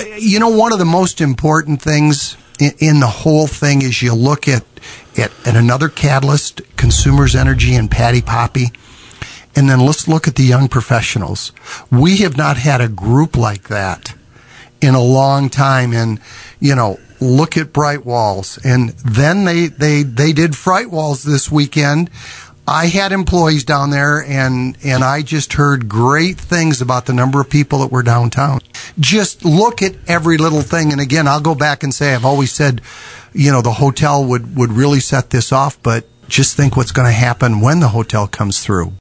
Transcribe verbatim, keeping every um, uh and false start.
you know, one of the most important things in, in the whole thing is you look at, at, at another catalyst, Consumers Energy and Patty Poppy, and then let's look at the young professionals. We have not had a group like that in a long time. And, you know, look at Bright Walls. And then they, they, they did Fright Walls this weekend. I had employees down there, and, and I just heard great things about the number of people that were downtown. Just look at every little thing. And again, I'll go back and say, I've always said, you know, the hotel would, would really set this off, but just think what's going to happen when the hotel comes through.